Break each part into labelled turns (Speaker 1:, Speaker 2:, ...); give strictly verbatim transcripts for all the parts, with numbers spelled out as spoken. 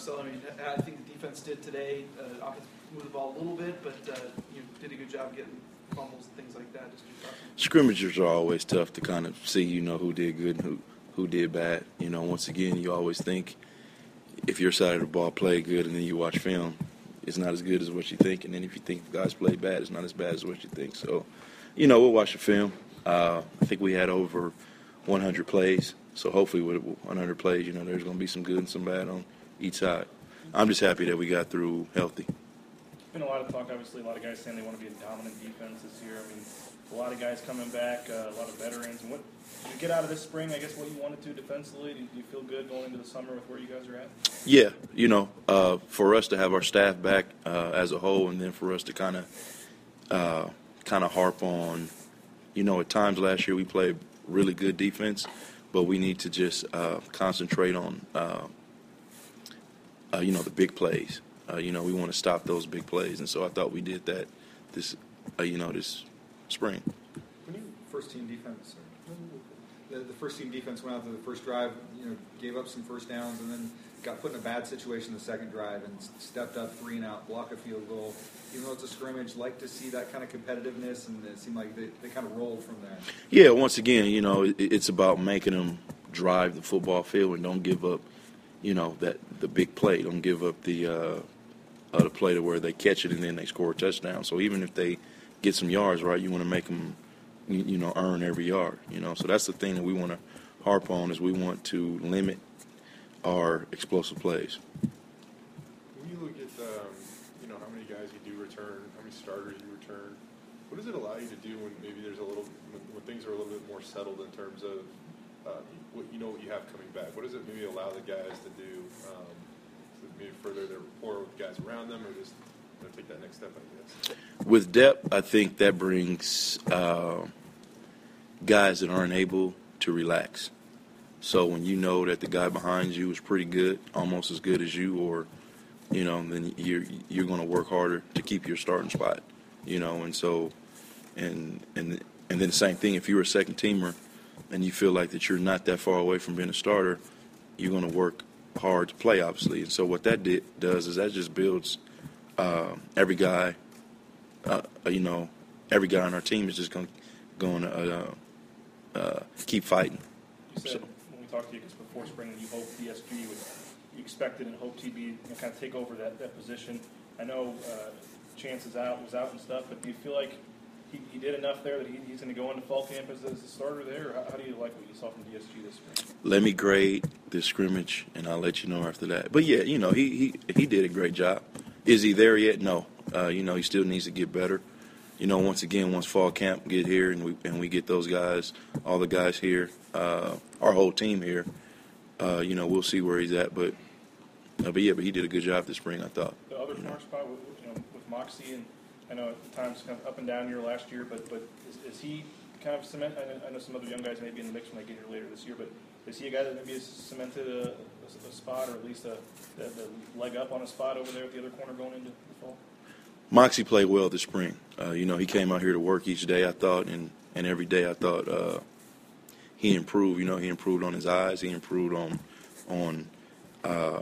Speaker 1: Marcel, I mean, I think the defense did today. Uh, offense moved the ball a little bit, but uh, you did a good job getting fumbles and things like that. Just your thoughts.
Speaker 2: Scrimmagers are always tough to kind of see, you know, who did good and who, who did bad. You know, once again, you always think if your side of the ball played good and then you watch film, it's not as good as what you think. And then if you think the guys played bad, it's not as bad as what you think. So, you know, we'll watch the film. Uh, I think we had over one hundred plays. So hopefully with one hundred plays, you know, there's going to be some good and some bad on each side. I'm just happy that we got through healthy.
Speaker 3: There's been a lot of talk, obviously, a lot of guys saying they want to be a dominant defense this year. I mean, a lot of guys coming back, uh, a lot of veterans. And what did you get out of this spring, I guess, what you wanted to defensively? Do you feel good going into the summer with where you guys are at? Yeah,
Speaker 2: you know, uh, for us to have our staff back uh, as a whole, and then for us to kind of uh, kind of harp on, you know, at times last year we played really good defense, but we need to just uh, concentrate on, uh, uh, you know, the big plays. Uh, you know, we want to stop those big plays, and so I thought we did that this, uh, you know, this spring.
Speaker 4: When you first team defense, the, the first team defense went out to the first drive, you know, gave up some first downs, and then got put in a bad situation the second drive and stepped up three and out, block a field goal. Even though it's a scrimmage, like to see that kind of competitiveness, and it seemed like they, they kind of rolled from there.
Speaker 2: Yeah, once again, you know, it, it's about making them drive the football field and don't give up, you know, that the big play. Don't give up the uh, uh, the play to where they catch it and then they score a touchdown. So even if they get some yards, right, you want to make them, you, you know, earn every yard. You know, so that's the thing that we want to harp on is we want to limit our explosive plays.
Speaker 5: When you look at, um, you know, how many guys you do return, how many starters you return, what does it allow you to do when maybe there's a little, when, when things are a little bit more settled in terms of uh, what you know what you have coming back? What does it maybe allow the guys to do um, to maybe further their rapport with the guys around them, or just you know, take that next step, I guess?
Speaker 2: With depth, I think that brings uh, guys that aren't able to relax. So when you know that the guy behind you is pretty good, almost as good as you, or, you know, then you're you're going to work harder to keep your starting spot, you know. And so, and and and then the same thing, if you're a second teamer and you feel like that you're not that far away from being a starter, you're going to work hard to play, obviously. And so what that did, does is that just builds uh, every guy, uh, you know, every guy on our team is just going going to uh, uh, keep fighting.
Speaker 3: You said,
Speaker 2: so.
Speaker 3: when we talked to you just before spring, you hoped D S G would, you expected and hoped he'd be, you know, kind of take over that, that position. I know uh, Chance is out, was out and stuff, but do you feel like he, he did enough there that he, he's going to go into fall camp as, as a starter there? Or how, how do you like what you saw from D S G this spring?
Speaker 2: Let me grade this scrimmage, and I'll let you know after that. But, yeah, you know, he he, he did a great job. Is he there yet? No. Uh, you know, he still needs to get better. You know, once again, once fall camp get here and we and we get those guys, all the guys here, uh, our whole team here, uh, you know, we'll see where he's at. But, uh, but yeah, but he did a good job this spring, I thought.
Speaker 3: The other
Speaker 2: you
Speaker 3: corner
Speaker 2: know.
Speaker 3: spot with, you know, with Moxie, and I know at times kind of up and down year last year, but but is, is he kind of cement? I know, I know some other young guys may be in the mix when they get here later this year, but is he a guy that maybe has cemented a, a, a spot, or at least a the, the leg up on a spot over there at the other corner going into the fall?
Speaker 2: Moxie played well this spring. Uh, you know, he came out here to work each day, I thought, and, and every day I thought uh, he improved. You know, he improved on his eyes. He improved on on uh,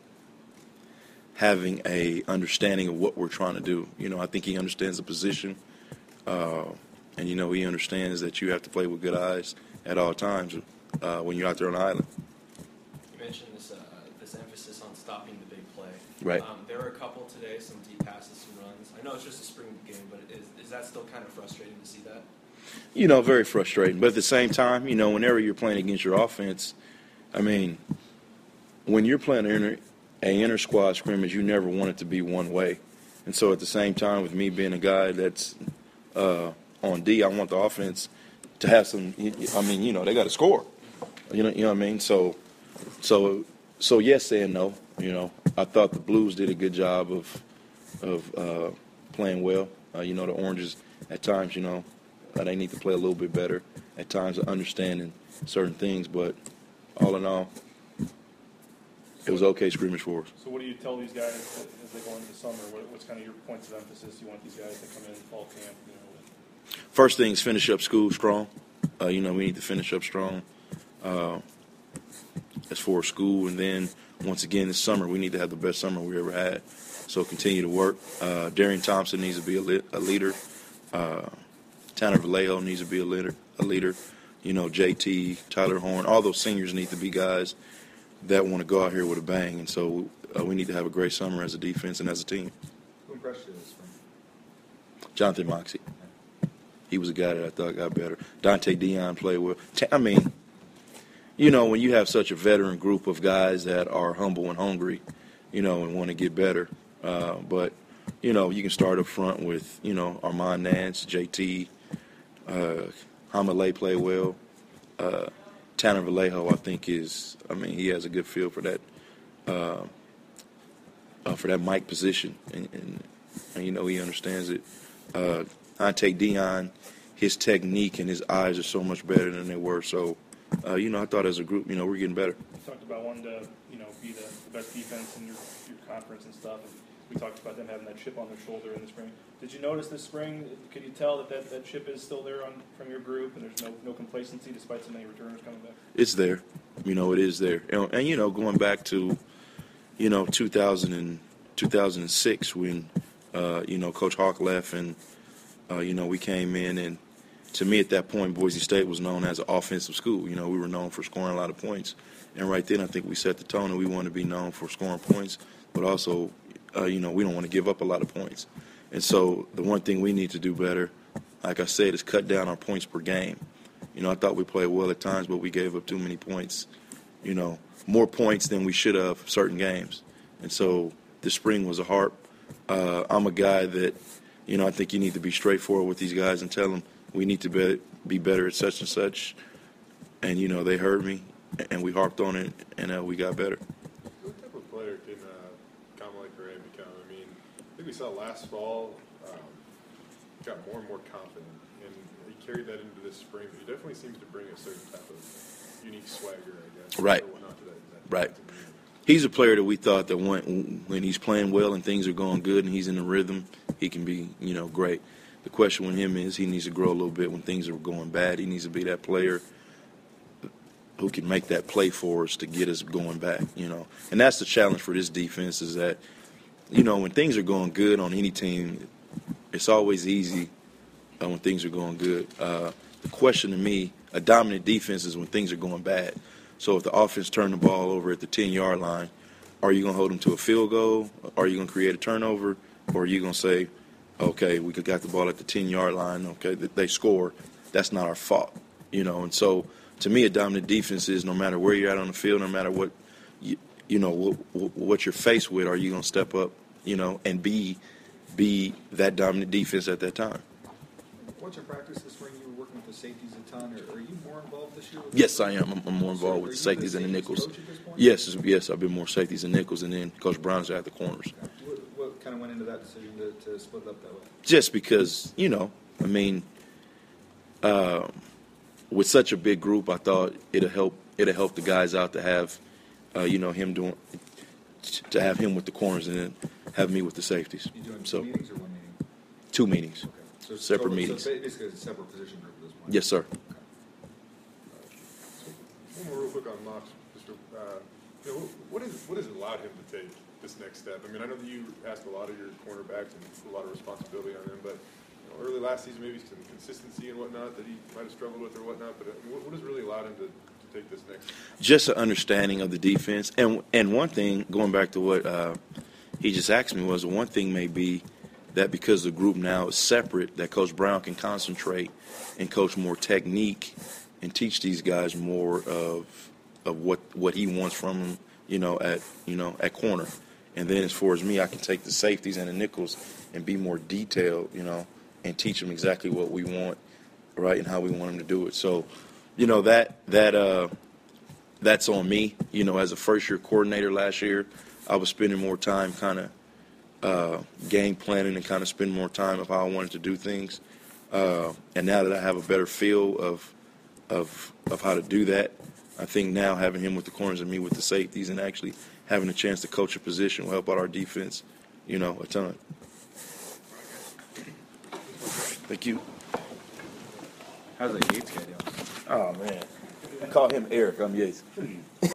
Speaker 2: having a understanding of what we're trying to do. You know, I think he understands the position, uh, and, you know, he understands that you have to play with good eyes at all times uh, when you're out there on the island.
Speaker 6: You mentioned this, uh, this emphasis on stopping the big play.
Speaker 2: Right.
Speaker 6: Um, there were a couple today, some deep passes, some runs. I know it's just a spring game, but is, is that still kind of frustrating to see that?
Speaker 2: You know, very frustrating. But at the same time, you know, whenever you're playing against your offense, I mean, when you're playing an inter, a inter-squad scrimmage, you never want it to be one way. And so at the same time, with me being a guy that's uh, on D, I want the offense to have some, I mean, you know, they got to score. You know, you know what I mean? So, so, so yes and no, you know. I thought the Blues did a good job of of uh, playing well. Uh, you know, the Oranges, at times, you know, uh, they need to play a little bit better. At times, understanding certain things. But all in all, it was okay scrimmage for us.
Speaker 3: So what do you tell these guys as they go into the summer? What, what's kind of your points of emphasis you want these guys to come in fall camp, you know, with?
Speaker 2: First thing is finish up school strong. Uh, you know, we need to finish up strong. Uh, as far as school. And then once again this summer, we need to have the best summer we ever had. So continue to work. Uh, Darian Thompson needs to be a, li- a leader. Uh, Tanner Vallejo needs to be a leader. A leader. You know, J T, Tyler Horn, all those seniors need to be guys that want to go out here with a bang. And so uh, we need to have a great summer as a defense and as a team.
Speaker 4: Who impressed you this spring?
Speaker 2: Jonathan Moxie. He was a guy that I thought got better. Dante Dion played well. I mean, you know, when you have such a veteran group of guys that are humble and hungry, you know, and want to get better. Uh, but, you know, you can start up front with, you know, Armand Nance, J T, uh, Hamalay played well. Uh, Tanner Vallejo, I think, is, I mean, he has a good feel for that, uh, uh, for that Mike position. And, and, and, you know, he understands it. Uh, Dante Dion, his technique and his eyes are so much better than they were. So, uh, you know, I thought as a group, you know, we're getting better.
Speaker 3: You talked about wanting to, you know, be the, the best defense in your, your conference and stuff. And we talked about them having that chip on their shoulder in the spring. Did you notice this spring, could you tell that that, that chip is still there on from your group and there's no, no complacency despite so many returners coming back?
Speaker 2: It's there. You know, it is there. And, and you know, going back to, you know, two thousand and, two thousand six when, uh, you know, Coach Hawk left and, uh, you know, we came in and, to me, at that point, Boise State was known as an offensive school. You know, we were known for scoring a lot of points. And right then, I think we set the tone, and we want to be known for scoring points, but also, uh, you know, we don't want to give up a lot of points. And so the one thing we need to do better, like I said, is cut down our points per game. You know, I thought we played well at times, but we gave up too many points, you know, more points than we should have certain games. And so this spring was a harp. Uh, I'm a guy that, you know, I think you need to be straightforward with these guys and tell them, we need to be, be better at such and such. And, you know, they heard me, and we harped on it, and uh, we got better.
Speaker 5: What type of player can uh, Kamalei Correa become? I mean, I think we saw last fall, um, got more and more confident, and he carried that into this spring. He definitely seems to bring a certain type of unique swagger, I guess.
Speaker 2: Right.
Speaker 5: Or whatnot to that, that
Speaker 2: Right.
Speaker 5: to me.
Speaker 2: He's a player that we thought that when, when he's playing well and things are going good and he's in the rhythm, he can be, you know, great. The question with him is he needs to grow a little bit when things are going bad. He needs to be that player who can make that play for us to get us going back, you know. And that's the challenge for this defense is that, you know, when things are going good on any team, it's always easy uh, when things are going good. Uh, the question to me, a dominant defense is when things are going bad. So if the offense turned the ball over at the ten-yard line, are you going to hold them to a field goal? Are you going to create a turnover? Or are you going to say, okay, we got the ball at the ten-yard line, okay, they score. That's not our fault, you know. And so, to me, a dominant defense is no matter where you're at on the field, no matter what, you, you know, what, what you're faced with, are you going to step up, you know, and be be that dominant defense at that time.
Speaker 4: What's your practice this spring? You were working with the safeties a ton. Or are you more involved this year? With
Speaker 2: Yes, I am. I'm, I'm more
Speaker 4: So
Speaker 2: involved
Speaker 4: are
Speaker 2: with the
Speaker 4: you
Speaker 2: safeties and the
Speaker 4: safeties
Speaker 2: nickels.
Speaker 4: coach at this point?
Speaker 2: Yes, yes, I've been more safeties and nickels, and then Coach Brown's at the corners.
Speaker 4: What, what kind of went into that decision to, to split it up that way?
Speaker 2: Just because, you know, I mean, uh, with such a big group, I thought it'll help. It'll help the guys out to have, uh, you know, him doing, to have him with the corners and then have me with the safeties.
Speaker 4: You doing
Speaker 2: So
Speaker 4: two meetings or one meeting?
Speaker 2: two meetings.
Speaker 4: Okay. So it's
Speaker 2: Separate
Speaker 4: total-
Speaker 2: meetings.
Speaker 4: So basically, it's a separate position group at this point.
Speaker 2: Yes, sir.
Speaker 5: One more real quick on Mox. Mister Uh, you know, what, is, what has allowed him to take this next step? I mean, I know that you asked a lot of your cornerbacks and put a lot of responsibility on them, but you know, early last season, maybe some consistency and whatnot that he might have struggled with or whatnot. But I mean, what, what has really allowed him to, to take this next step?
Speaker 2: Just an understanding of the defense, and and one thing going back to what uh, he just asked me was one thing may be that because the group now is separate, that Coach Brown can concentrate and coach more technique and teach these guys more of of what, what he wants from them, you know, at you know at corner. And then as far as me, I can take the safeties and the nickels and be more detailed, you know, and teach them exactly what we want, right, and how we want them to do it. So, you know, that that uh, that's on me. You know, as a first-year coordinator last year, I was spending more time kind of uh, game planning and kind of spending more time of how I wanted to do things. Uh, and now that I have a better feel of of of how to do that, I think now having him with the corners and me with the safeties and actually having a chance to coach a position will help out our defense, you know, a ton. Thank you.
Speaker 7: How's that Yates guy doing?
Speaker 2: Oh, man. I call him Eric. I'm Yates.